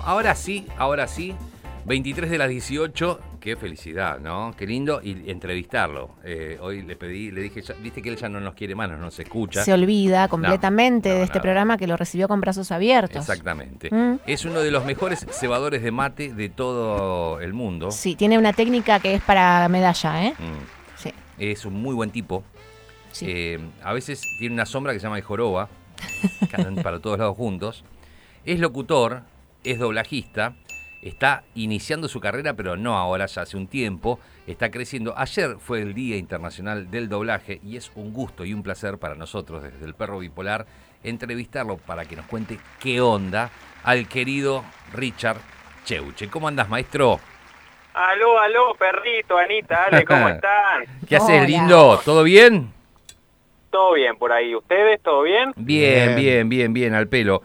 ahora sí, 23 de las 18, qué felicidad, ¿no? Qué lindo, y entrevistarlo. Hoy le dije, viste que él ya no nos quiere más, no nos escucha. Se olvida completamente de este programa que lo recibió con brazos abiertos. Exactamente. Es uno de los mejores cebadores de mate de todo el mundo. Sí, tiene una técnica que es para medalla, ¿eh? Sí. Es un muy buen tipo. Sí. A veces tiene una sombra que se llama el joroba, que andan para todos lados juntos. Es locutor, es doblajista. Está iniciando su carrera, pero no ahora, ya hace un tiempo. Está creciendo. Ayer fue el Día Internacional del Doblaje y es un gusto y un placer para nosotros, desde el Perro Bipolar, entrevistarlo para que nos cuente qué onda al querido Richard Cheuche. ¿Cómo andás, maestro? Aló, perrito, Anita, Ale, ¿cómo están? ¿Qué haces, lindo? ¿Todo bien? Todo bien por ahí. ¿Ustedes? ¿Todo bien? Bien, al pelo.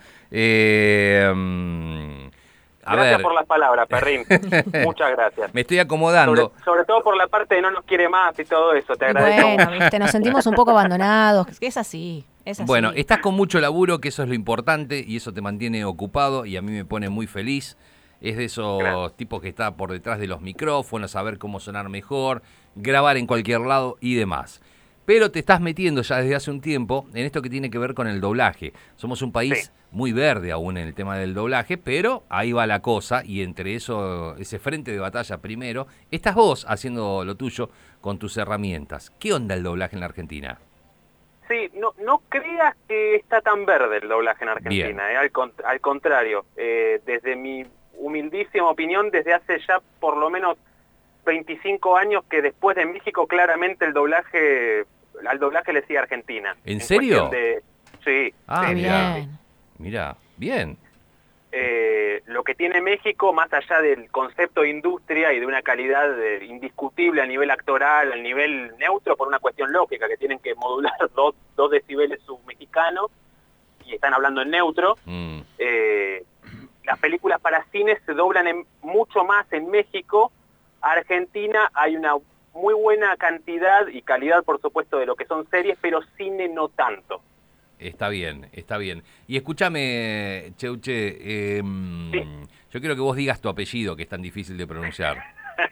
Gracias por las palabras, perrín. Muchas gracias. Me estoy acomodando. Sobre todo por la parte de no nos quiere más y todo eso, te agradezco. Bueno, viste, nos sentimos un poco abandonados. Es así, es así. Bueno, estás con mucho laburo, que eso es lo importante, y eso te mantiene ocupado, y a mí me pone muy feliz. Es de esos tipos que está por detrás de los micrófonos, saber cómo sonar mejor, grabar en cualquier lado y demás. Pero te estás metiendo ya desde hace un tiempo en esto que tiene que ver con el doblaje. Somos un país muy verde aún en el tema del doblaje, pero ahí va la cosa, y entre eso, ese frente de batalla primero, estás vos haciendo lo tuyo con tus herramientas. ¿Qué onda el doblaje en la Argentina? Sí, no creas que está tan verde el doblaje en Argentina, al contrario. Desde mi humildísima opinión, desde hace ya por lo menos 25 años que después de México, claramente al doblaje le sigue Argentina. ¿En serio? Sí. Ah, bien. Mira, bien. Lo que tiene México, más allá del concepto de industria y de una calidad indiscutible a nivel actoral, a nivel neutro, por una cuestión lógica, que tienen que modular dos decibeles submexicanos y están hablando en neutro, las películas para cine se doblan mucho más en México. Argentina hay una muy buena cantidad y calidad, por supuesto, de lo que son series, pero cine no tanto. Está bien. Y escúchame, Cheuche, yo quiero que vos digas tu apellido, que es tan difícil de pronunciar.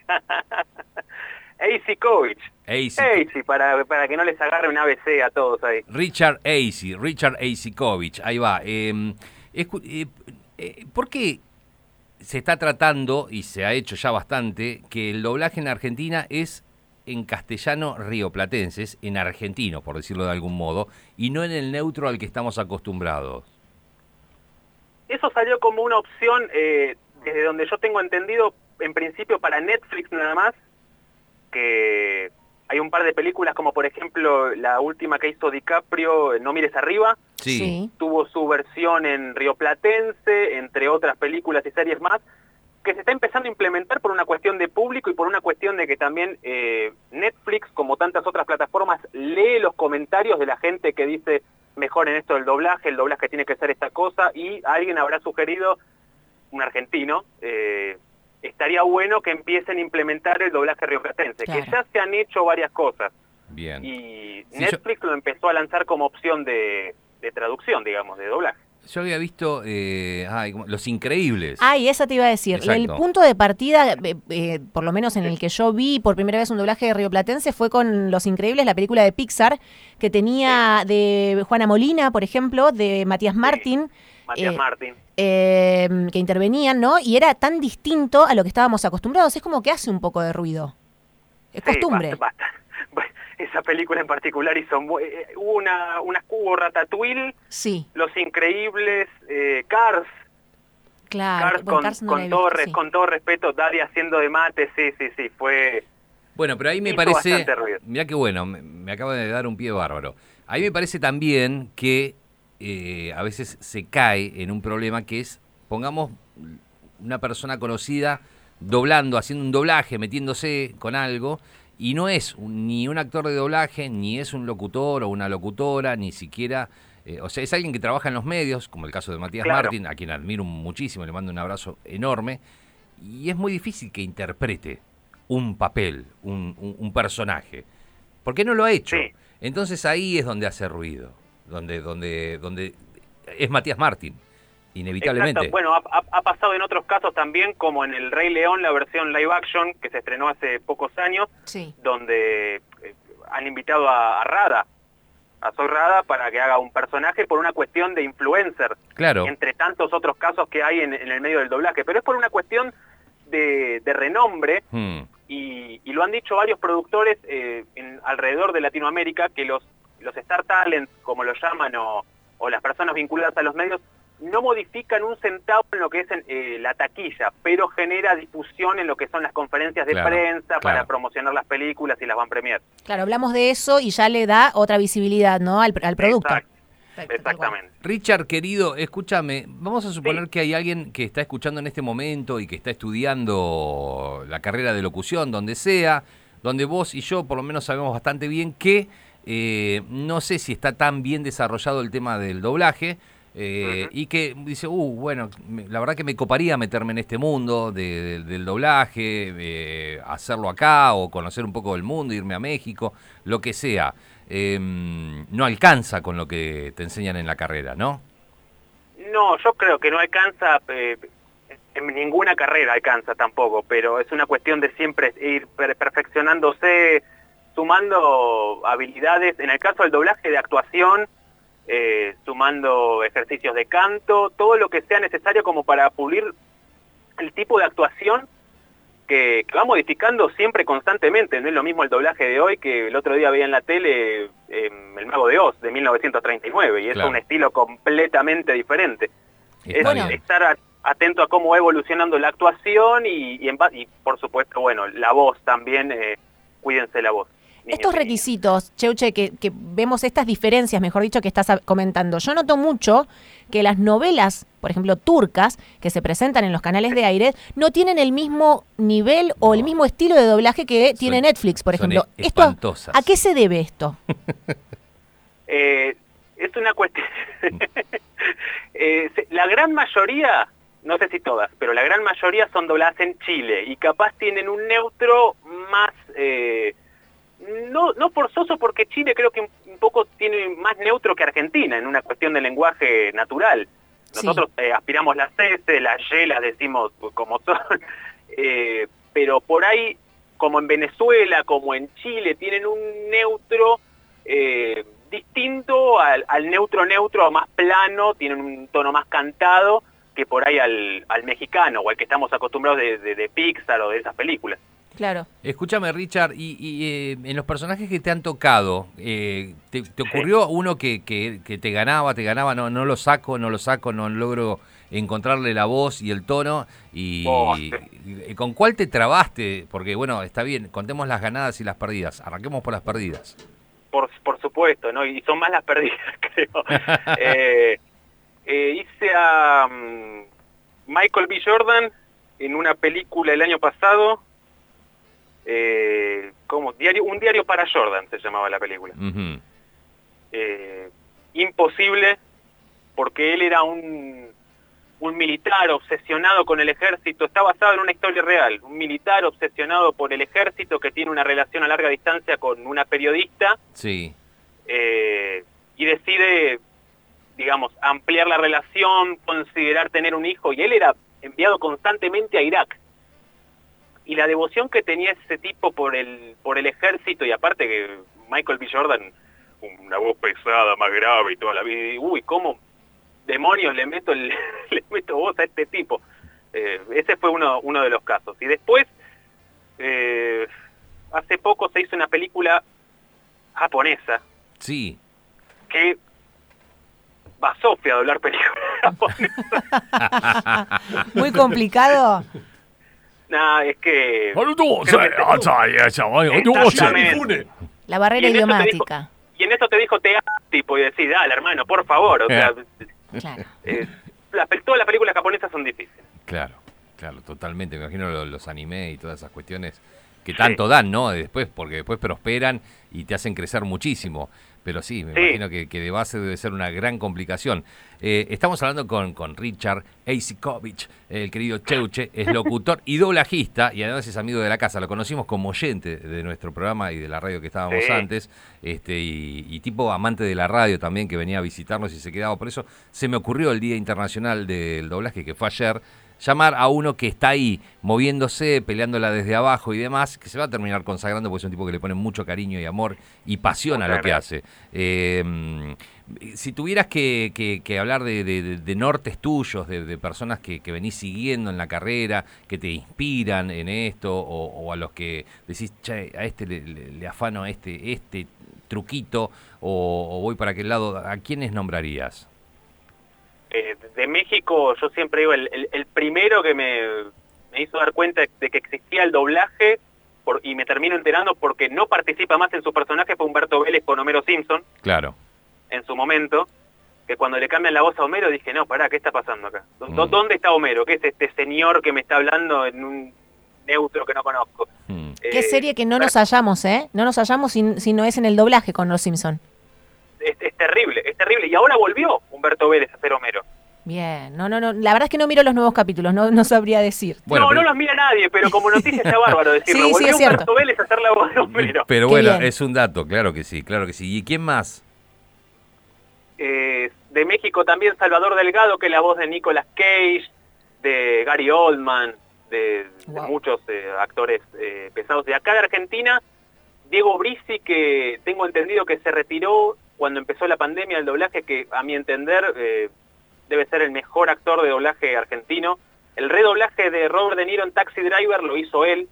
Aceykovich. Acey, para que no les agarre un ABC a todos ahí. Richard Aceykovich, ahí va. ¿Por qué se está tratando, y se ha hecho ya bastante, que el doblaje en Argentina es en castellano rioplatense, es en argentino, por decirlo de algún modo, y no en el neutro al que estamos acostumbrados? Eso salió como una opción, desde donde yo tengo entendido, en principio para Netflix nada más, que hay un par de películas como por ejemplo la última que hizo DiCaprio, No mires arriba, Sí. tuvo su versión en rioplatense, entre otras películas y series más, que se está empezando a implementar por una cuestión de público y por una cuestión de que también Netflix, como tantas otras plataformas, lee los comentarios de la gente que dice mejor en esto del doblaje, el doblaje tiene que ser esta cosa, y alguien habrá sugerido, un argentino, estaría bueno que empiecen a implementar el doblaje rioplatense, Claro. que ya se han hecho varias cosas. Bien. Y Sí, Netflix lo empezó a lanzar como opción de traducción, digamos, de doblaje. Yo había visto Los Increíbles. Ay, esa te iba a decir. Exacto. El punto de partida, por lo menos en el que yo vi por primera vez un doblaje rioplatense, fue con Los Increíbles, la película de Pixar, que tenía de Juana Molina, por ejemplo, de Matías Martín. Matías Martín. Que intervenían, ¿no? Y era tan distinto a lo que estábamos acostumbrados. Es como que hace un poco de ruido. Es costumbre. Basta. Esa película en particular hubo Ratatouille, Sí. Los Increíbles, Cars. Claro. Bueno, Cars no la he visto, sí. Con todo respeto, Daddy haciendo de mate, sí, fue... Bueno, pero ahí me hizo parece, bastante ruido. mirá qué bueno, me acaba de dar un pie bárbaro. Ahí me parece también que a veces se cae en un problema que es, pongamos una persona conocida doblando, haciendo un doblaje, metiéndose con algo, y no es ni un actor de doblaje, ni es un locutor o una locutora, ni siquiera... o sea, es alguien que trabaja en los medios, como el caso de Matías Martín, a quien admiro muchísimo, le mando un abrazo enorme, y es muy difícil que interprete un papel, un personaje, porque no lo ha hecho. Sí. Entonces ahí es donde hace ruido, donde es Matías Martín. inevitablemente. Exacto. Bueno, ha pasado en otros casos también, como en El Rey León, la versión live action, que se estrenó hace pocos años, Sí. donde han invitado a Zoe Rada para que haga un personaje por una cuestión de influencer, Claro. entre tantos otros casos que hay en el medio del doblaje, pero es por una cuestión de renombre, y lo han dicho varios productores alrededor de Latinoamérica, que los Star Talents, como lo llaman, o las personas vinculadas a los medios, no modifican un centavo en lo que es la taquilla, pero genera difusión en lo que son las conferencias de prensa para promocionar las películas y las van premier. Claro, hablamos de eso y ya le da otra visibilidad, ¿no? al producto. Exactamente. Richard, querido, escúchame, vamos a suponer que hay alguien que está escuchando en este momento y que está estudiando la carrera de locución, donde sea, donde vos y yo por lo menos sabemos bastante bien que no sé si está tan bien desarrollado el tema del doblaje, y que dice, bueno, la verdad que me coparía meterme en este mundo del doblaje, hacerlo acá o conocer un poco del mundo, irme a México, lo que sea. No alcanza con lo que te enseñan en la carrera, ¿no? No, yo creo que no alcanza, en ninguna carrera alcanza tampoco, pero es una cuestión de siempre ir perfeccionándose, sumando habilidades, en el caso del doblaje, de actuación, sumando ejercicios de canto, todo lo que sea necesario como para pulir el tipo de actuación que va modificando siempre constantemente. No es lo mismo el doblaje de hoy que el otro día veía en la tele El Mago de Oz de 1939, y es un estilo completamente diferente. Es estar atento a cómo va evolucionando la actuación y por supuesto, bueno, la voz también, cuídense la voz. Estos requisitos, Cheuche, que vemos estas diferencias, mejor dicho, que estás comentando. Yo noto mucho que las novelas, por ejemplo, turcas, que se presentan en los canales de aire, no tienen el mismo nivel o el mismo estilo de doblaje que tiene Netflix, por ejemplo. ¿A qué se debe esto? Es una cuestión... la gran mayoría, no sé si todas, pero la gran mayoría son dobladas en Chile y capaz tienen un neutro más... No forzoso, porque Chile creo que un poco tiene más neutro que Argentina en una cuestión de lenguaje natural. Nosotros aspiramos las S, las Y, las decimos como son, pero por ahí, como en Venezuela, como en Chile, tienen un neutro distinto al neutro más plano, tienen un tono más cantado que por ahí al mexicano o al que estamos acostumbrados de Pixar o de esas películas. Claro. Escúchame, Richard, y en los personajes que te han tocado, ¿te ocurrió uno que te ganaba, no lo saco, no logro encontrarle la voz y el tono? Y ¿con cuál te trabaste? Porque, bueno, está bien, contemos las ganadas y las perdidas. Arranquemos por las perdidas. Por supuesto, ¿no? Y son más las perdidas, creo. Hice a Michael B. Jordan en una película el año pasado. Un diario para Jordan se llamaba la película. Imposible, porque él era un militar obsesionado con el ejército. Está basado en una historia real. Un militar obsesionado por el ejército que tiene una relación a larga distancia con una periodista. Sí. Y decide, digamos, ampliar la relación, considerar tener un hijo. Y él era enviado constantemente a Irak. Y la devoción que tenía ese tipo por el ejército, y aparte que Michael B. Jordan, una voz pesada, más grave y toda la vida, y, ¿cómo demonios le meto voz a este tipo? Ese fue uno de los casos. Y después, hace poco se hizo una película japonesa. Sí. Que va Sofía a doblar películas japonesas. Muy complicado. No, es que... La barrera idiomática. Y en eso te dijo tipo, y decís, dale, hermano, por favor. O sea, claro. Todas las películas japonesas son difíciles. Claro, totalmente. Me imagino los anime y todas esas cuestiones que tanto dan, ¿no? Después, porque después prosperan y te hacen crecer muchísimo. Pero sí, me imagino que de base debe ser una gran complicación. Estamos hablando con Richard Eisikovich, el querido Cheuche, es locutor y doblajista, y además es amigo de la casa. Lo conocimos como oyente de nuestro programa y de la radio que estábamos antes, y tipo amante de la radio también, que venía a visitarnos y se quedaba. Por eso se me ocurrió el Día Internacional del Doblaje, que fue ayer, llamar a uno que está ahí, moviéndose, peleándola desde abajo y demás, que se va a terminar consagrando porque es un tipo que le pone mucho cariño y amor y pasión a lo que hace. Si tuvieras que hablar de nortes tuyos, de personas que venís siguiendo en la carrera, que te inspiran en esto, o a los que decís, che, a este le afano este truquito, o voy para aquel lado, ¿a quiénes nombrarías? De México, yo siempre digo, el primero que me hizo dar cuenta de que existía el doblaje, y me termino enterando porque no participa más en su personaje, fue Humberto Vélez con Homero Simpson. Claro. En su momento, que cuando le cambian la voz a Homero dije, no, pará, ¿qué está pasando acá? ¿Dónde está Homero? ¿Qué es este señor que me está hablando en un neutro que no conozco? Qué serie que no nos hallamos, ¿eh? No nos hallamos si no es en el doblaje con Los Simpson. Es terrible, es terrible. Y ahora volvió Humberto Vélez a ser Homero. Bien, no, la verdad es que no miro los nuevos capítulos, no sabría decir. Bueno, no los mira nadie, pero como noticia está bárbaro decirlo. Sí, volvió es Humberto cierto. Vélez a hacer la voz de Homero. Pero Qué bueno, bien. es un dato, claro que sí. ¿Y quién más? De México también Salvador Delgado, que es la voz de Nicolas Cage, de Gary Oldman, de muchos actores pesados. De acá de Argentina, Diego Brisi, que tengo entendido que se retiró cuando empezó la pandemia del doblaje, que a mi entender debe ser el mejor actor de doblaje argentino. El redoblaje de Robert De Niro en Taxi Driver lo hizo él.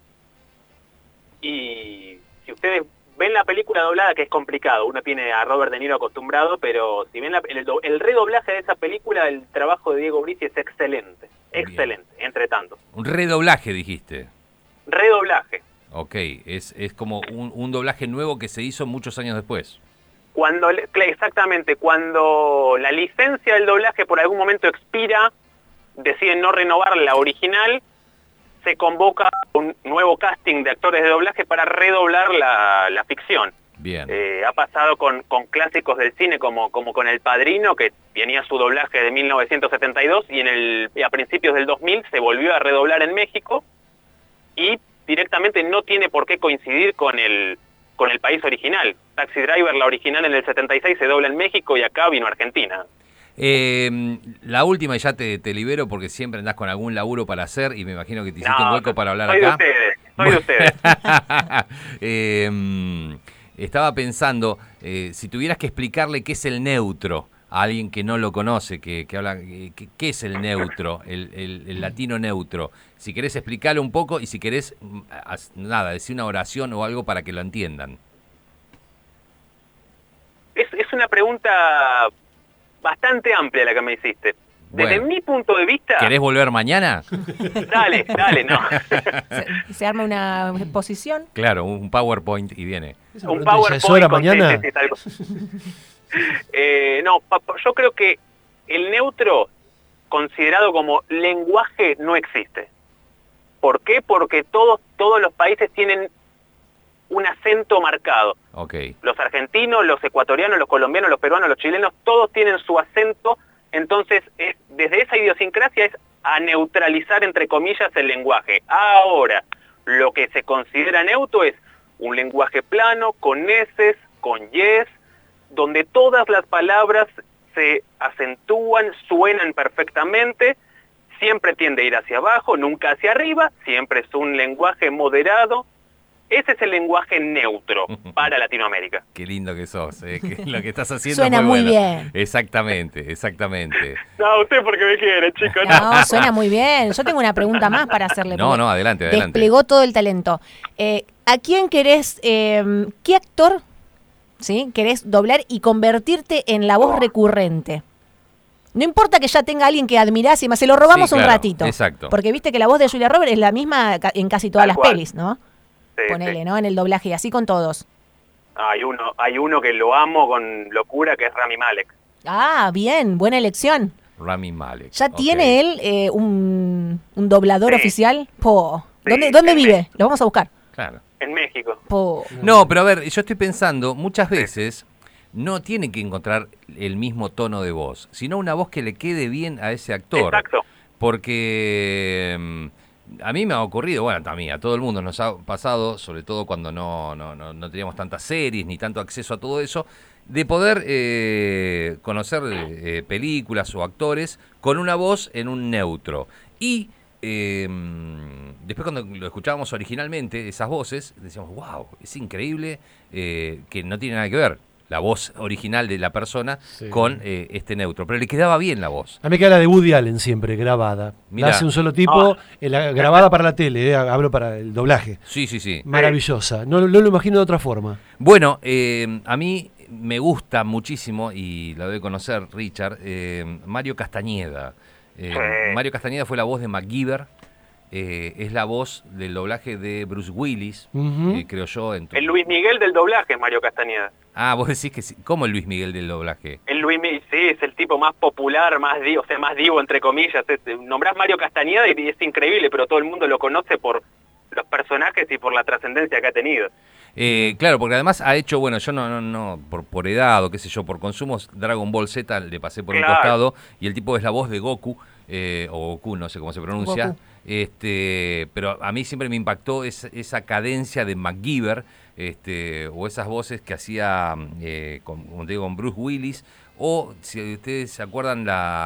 Y si ustedes ven la película doblada, que es complicado, uno tiene a Robert De Niro acostumbrado, pero si ven el redoblaje de esa película, el trabajo de Diego Brisi es excelente, excelente, entre tanto. Un redoblaje, dijiste. Redoblaje. Ok, es como un doblaje nuevo que se hizo muchos años después. Exactamente, cuando la licencia del doblaje por algún momento expira, deciden no renovar la original, se convoca un nuevo casting de actores de doblaje para redoblar la ficción. Bien. Ha pasado con clásicos del cine como con El Padrino, que tenía su doblaje de 1972, y a principios del 2000 se volvió a redoblar en México, y directamente no tiene por qué coincidir con el país original. Taxi Driver, la original en el 76, se dobla en México y acá vino a Argentina. La última, y ya te libero porque siempre andás con algún laburo para hacer y me imagino que te hiciste un hueco para hablar acá. Soy de ustedes. Estaba pensando, si tuvieras que explicarle qué es el neutro a alguien que no lo conoce, que habla, ¿qué es el neutro, el latino neutro? Si querés explicarlo un poco y si querés, decir una oración o algo para que lo entiendan. Es una pregunta bastante amplia la que me hiciste. Desde mi punto de vista... ¿Querés volver mañana? Dale, no. Se arma una exposición. Claro, un PowerPoint y viene. Un PowerPoint mañana. Yo creo que el neutro, considerado como lenguaje, no existe. ¿Por qué? Porque todos los países tienen un acento marcado. Okay. Los argentinos, los ecuatorianos, los colombianos, los peruanos, los chilenos, todos tienen su acento. Entonces, desde esa idiosincrasia es a neutralizar, entre comillas, el lenguaje. Ahora, lo que se considera neutro es un lenguaje plano, con eses, con yes, donde todas las palabras se acentúan, suenan perfectamente, siempre tiende a ir hacia abajo, nunca hacia arriba, siempre es un lenguaje moderado. Ese es el lenguaje neutro para Latinoamérica. Qué lindo que sos, lo que estás haciendo suena muy bueno. bien. Exactamente. No, usted porque me quiere, chicos. No, suena muy bien. Yo tengo una pregunta más para hacerle. No, adelante. Desplegó todo el talento. ¿A quién querés, qué actor, sí, querés doblar y convertirte en la voz recurrente? No importa que ya tenga alguien que admirás y más, se lo robamos un ratito. Exacto. Porque viste que la voz de Julia Roberts es la misma en casi todas las pelis, ¿no? Sí, ponele, ¿no? En el doblaje y así con todos. Hay uno que lo amo con locura, que es Rami Malek. Ah, bien, buena elección. Rami Malek. ¿Ya tiene él un doblador oficial? Sí, ¿Dónde vive? Lo vamos a buscar. Claro. En México. No, pero a ver, yo estoy pensando, muchas veces no tiene que encontrar el mismo tono de voz, sino una voz que le quede bien a ese actor. Exacto. Porque a mí me ha ocurrido, bueno, a todo el mundo nos ha pasado, sobre todo cuando no teníamos tantas series ni tanto acceso a todo eso, de poder conocer películas o actores con una voz en un neutro. Y después cuando lo escuchábamos originalmente, esas voces, decíamos, wow, es increíble que no tiene nada que ver la voz original de la persona con este neutro, pero le quedaba bien la voz. A mí me queda la de Woody Allen siempre, grabada. Mirá. La hace un solo tipo, grabada para la tele, hablo para el doblaje. Sí. Maravillosa, no lo imagino de otra forma. Bueno, a mí me gusta muchísimo, y lo debe conocer Richard, Mario Castañeda. Mario Castañeda fue la voz de MacGyver, es la voz del doblaje de Bruce Willis, creo yo. El Luis Miguel del doblaje, Mario Castañeda. Ah, vos decís que sí. ¿Cómo el Luis Miguel del doblaje? El Luis Miguel, sí, es el tipo más popular, más divo, entre comillas. Nombrás Mario Castañeda y es increíble, pero todo el mundo lo conoce por los personajes y por la trascendencia que ha tenido. Claro, porque además ha hecho, bueno, yo no por edad o qué sé yo, por consumos, Dragon Ball Z le pasé por un costado, y el tipo es la voz de Goku, o Goku, no sé cómo se pronuncia. Goku. Pero a mí siempre me impactó esa cadencia de MacGyver, o esas voces que hacía, como te digo, con Bruce Willis, o si ustedes se acuerdan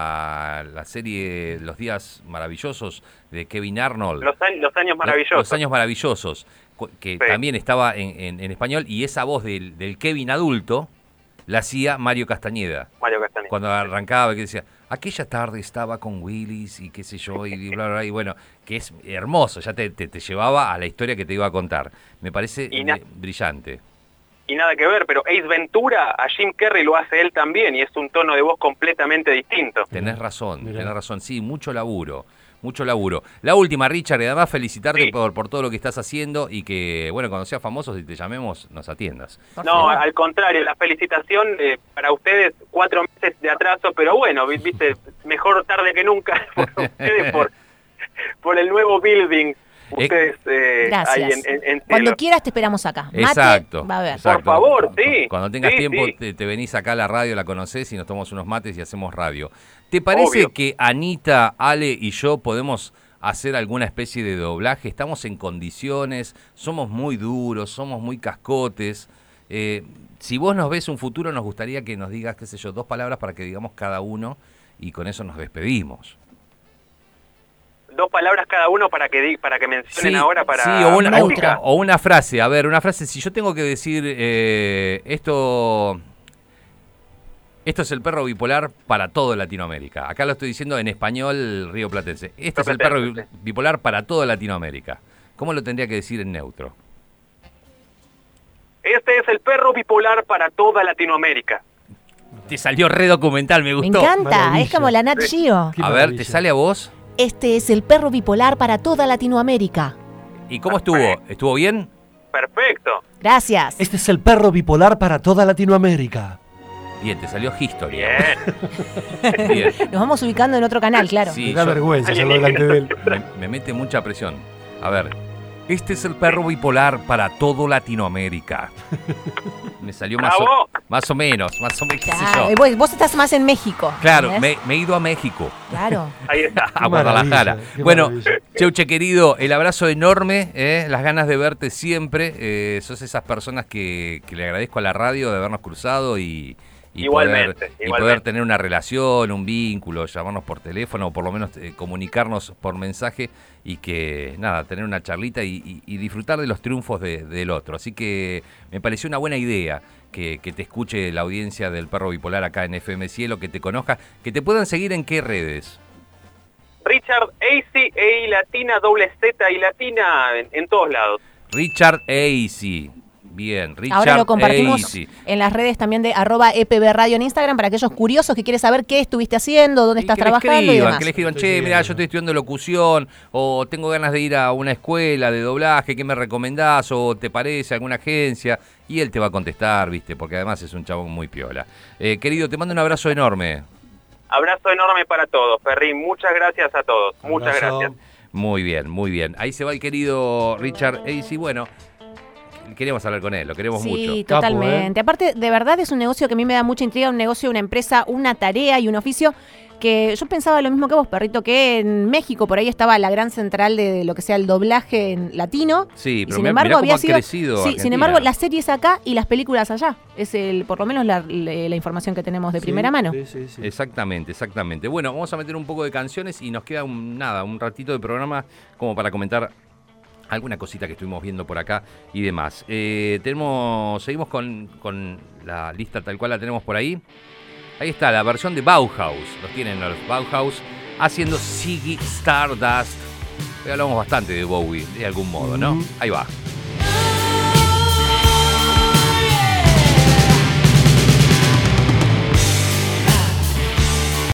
la serie Los Días Maravillosos de Kevin Arnold. Los años maravillosos. Los años maravillosos, que también estaba en español, y esa voz del Kevin adulto la hacía Mario Castañeda. Cuando arrancaba, que decía, aquella tarde estaba con Willis y qué sé yo, y bla, bla, y bueno, que es hermoso, ya te llevaba a la historia que te iba a contar. Me parece brillante. Y nada que ver, pero Ace Ventura, a Jim Carrey lo hace él también, y es un tono de voz completamente distinto. Tenés razón, sí, mucho laburo. La última, Richard, y además felicitarte por todo lo que estás haciendo, y que, bueno, cuando seas famoso, si te llamemos, nos atiendas. No, al contrario, la felicitación para ustedes, 4 meses de atraso, pero bueno, viste, mejor tarde que nunca por ustedes, por el nuevo building. Ustedes gracias. Ahí en Cuando quieras te esperamos acá. Mate, Exacto. va a ver. Exacto. Por favor, sí. Cuando tengas tiempo, sí. te venís acá a la radio, la conocés y nos tomamos unos mates y hacemos radio. ¿Te parece Obvio. que Anita, Ale y yo podemos hacer alguna especie de doblaje? ¿Estamos en condiciones? ¿Somos muy duros? ¿Somos muy cascotes? Si vos nos ves un futuro, nos gustaría que nos digas, qué sé yo, 2 palabras para que digamos cada uno, y con eso nos despedimos. 2 palabras cada uno para que mencionen ahora para... Sí, o una frase. A ver, una frase. Si yo tengo que decir esto es el perro bipolar para todo Latinoamérica. Acá lo estoy diciendo en español rioplatense. Este es el perro bipolar para toda Latinoamérica. ¿Cómo lo tendría que decir en neutro? Este es el perro bipolar para toda Latinoamérica. Te salió re documental, me Me gustó. encanta, Maravilla. es como la Nat Geo. Qué A ver, maravilla. ¿te sale a vos? Este es el perro bipolar para toda Latinoamérica. ¿Y cómo estuvo? ¿Estuvo bien? Perfecto. Gracias. Este es el perro bipolar para toda Latinoamérica. Bien, te salió History. Bien. Bien. Nos vamos ubicando en otro canal, claro. Sí, Me da yo- vergüenza hacerlo delante de él. me mete mucha presión. A ver, este es el perro bipolar para todo Latinoamérica. Me salió más o menos, qué sé Claro, yo. vos estás más en México. Claro, ¿entendés? me he ido a México, Claro. Ahí está. a Guadalajara. Qué Bueno, maravilla. Cheuche querido, el abrazo enorme, las ganas de verte siempre. Sos esas personas que le agradezco a la radio de habernos cruzado y Igualmente. poder tener una relación, un vínculo, llamarnos por teléfono o por lo menos comunicarnos por mensaje, y que nada, tener una charlita y disfrutar de los triunfos del otro. Así que me pareció una buena idea que te escuche la audiencia del Perro Bipolar acá en FM Cielo, que te conozca, que te puedan seguir en qué redes. Richard AC, E latina, doble Z y latina en todos lados. Richard AC. Bien, Richard Ahora lo compartimos AC. en las redes también de @EPB Radio en Instagram para aquellos curiosos que quieren saber qué estuviste haciendo, dónde estás que trabajando le y escriban, demás. que le escriban, che, mira, yo estoy estudiando locución, o tengo ganas de ir a una escuela de doblaje, ¿qué me recomendás? O te parece alguna agencia, y él te va a contestar, viste, porque además es un chabón muy piola. Querido, te mando un abrazo enorme. Abrazo enorme para todos, Ferrín. Muchas gracias a todos. Muchas Abrazo. gracias. Muy bien, muy bien. Ahí se va el querido Richard AC. Bueno, queríamos hablar con él, lo queremos Sí, mucho. totalmente. Capo, Aparte, de verdad es un negocio que a mí me da mucha intriga, un negocio, una empresa, una tarea y un oficio que yo pensaba lo mismo que vos, Perrito, que en México por ahí estaba la gran central de lo que sea el doblaje en latino. Sí, y pero sin mirá embargo cómo había ha sido, crecido sí, sin Argentina. embargo las series acá y las películas allá. Es por lo menos la información que tenemos de primera mano. Sí. Exactamente. Bueno, vamos a meter un poco de canciones y nos queda un ratito de programa como para comentar alguna cosita que estuvimos viendo por acá y demás. Seguimos con la lista tal cual la tenemos por ahí. Ahí está, la versión de Bauhaus. Los tienen los Bauhaus haciendo Ziggy Stardust. Hoy hablamos bastante de Bowie, de algún modo, ¿no? Ahí va.